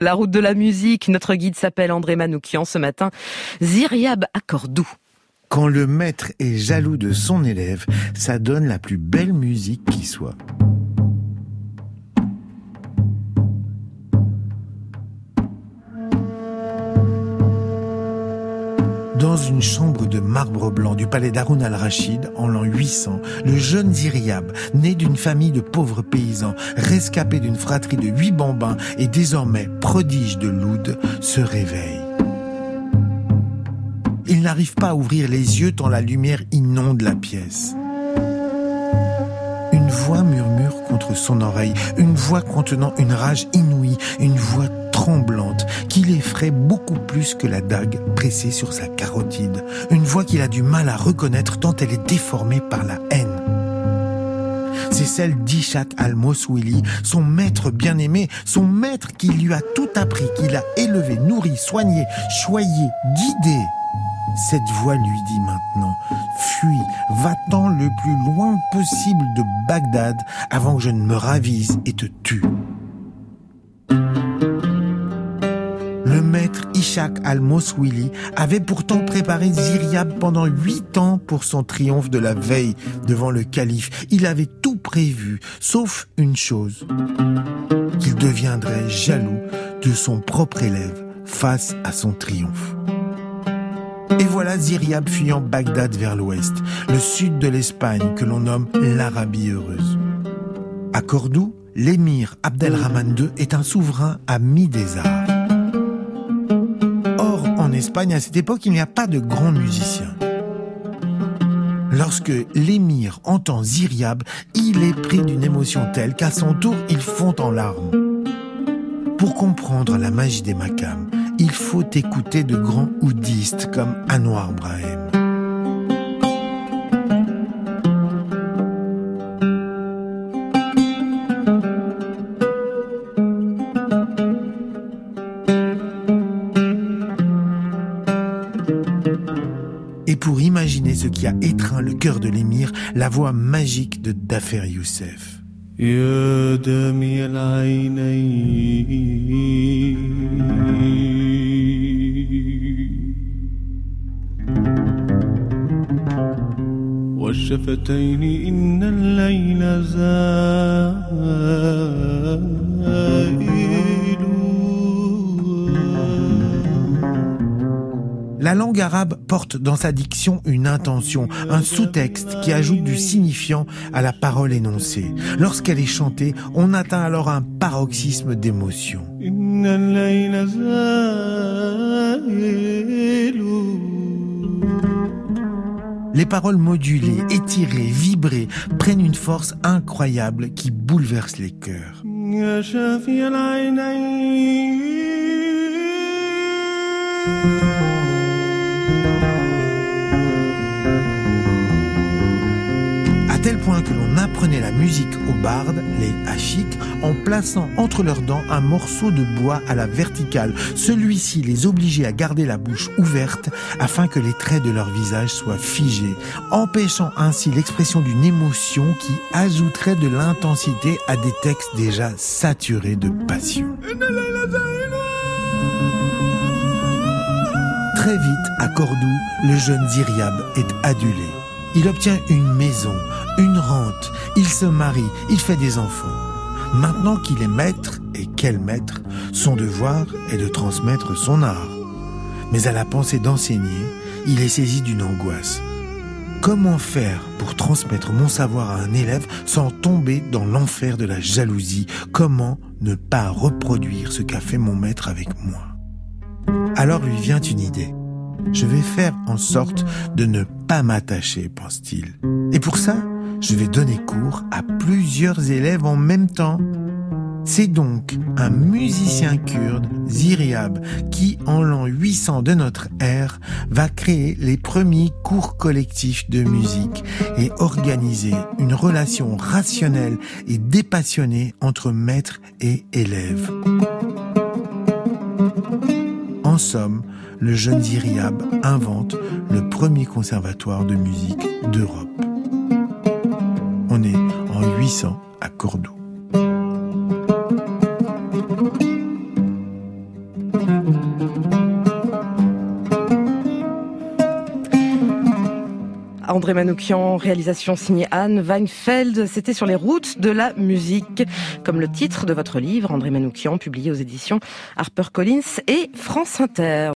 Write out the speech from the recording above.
La route de la musique, notre guide s'appelle André Manoukian. Ce matin, Ziryab à Cordoue. Quand le maître est jaloux de son élève, ça donne la plus belle musique qui soit. Dans une chambre de marbre blanc du palais d'Haroun al-Rachid, en l'an 800, le jeune Ziryab, né d'une famille de pauvres paysans, rescapé d'une fratrie de 8 bambins et désormais prodige de l'oud, se réveille. Il n'arrive pas à ouvrir les yeux tant la lumière inonde la pièce. Une voix murmure contre son oreille, une voix contenant une rage inouïe, une voix tremblante qui l'effraie beaucoup plus que la dague pressée sur sa carotide. Une voix qu'il a du mal à reconnaître tant elle est déformée par la haine. C'est celle d'Ishaq al-Moswili, son maître bien-aimé, son maître qui lui a tout appris, qui l'a élevé, nourri, soigné, choyé, guidé. Cette voix lui dit maintenant, fuis, va-t'en le plus loin possible de Bagdad avant que je ne me ravise et te tue. Le maître Ishaq al-Moswili avait pourtant préparé Ziryab pendant 8 ans pour son triomphe de la veille devant le calife. Il avait tout prévu, sauf une chose, qu'il deviendrait jaloux de son propre élève face à son triomphe. Et voilà Ziryab fuyant Bagdad vers l'ouest, le sud de l'Espagne que l'on nomme l'Arabie heureuse. À Cordoue, l'émir Abdelrahman II est un souverain ami des Arabes. Or, en Espagne, à cette époque, il n'y a pas de grands musiciens. Lorsque l'émir entend Ziryab, il est pris d'une émotion telle qu'à son tour, il fond en larmes. Pour comprendre la magie des makams, il faut écouter de grands oudistes comme Anwar Brahim. Et pour imaginer ce qui a étreint le cœur de l'émir, la voix magique de Dafer Youssef. يا دمي العينين والشفتين إن الليل زائل. La langue arabe porte dans sa diction une intention, un sous-texte qui ajoute du signifiant à la parole énoncée. Lorsqu'elle est chantée, on atteint alors un paroxysme d'émotion. Les paroles modulées, étirées, vibrées, prennent une force incroyable qui bouleverse les cœurs. À tel point que l'on apprenait la musique aux bardes, les hachiks, en plaçant entre leurs dents un morceau de bois à la verticale. Celui-ci les obligeait à garder la bouche ouverte afin que les traits de leur visage soient figés, empêchant ainsi l'expression d'une émotion qui ajouterait de l'intensité à des textes déjà saturés de passion. Très vite, à Cordoue, le jeune Ziryab est adulé. Il obtient une maison, une rente, il se marie, il fait des enfants. Maintenant qu'il est maître, et quel maître, son devoir est de transmettre son art. Mais à la pensée d'enseigner, il est saisi d'une angoisse. Comment faire pour transmettre mon savoir à un élève sans tomber dans l'enfer de la jalousie? Comment ne pas reproduire ce qu'a fait mon maître avec moi? Alors lui vient une idée. Je vais faire en sorte de ne pas m'attacher, pense-t-il. Et pour ça, je vais donner cours à plusieurs élèves en même temps. C'est donc un musicien kurde, Ziryab, qui, en l'an 800 de notre ère, va créer les premiers cours collectifs de musique et organiser une relation rationnelle et dépassionnée entre maître et élève. En somme, le jeune Ziryab invente le premier conservatoire de musique d'Europe. On est en 800 à Cordoue. André Manoukian, réalisation signée Anne Weinfeld. C'était sur les routes de la musique, comme le titre de votre livre, André Manoukian, publié aux éditions HarperCollins et France Inter.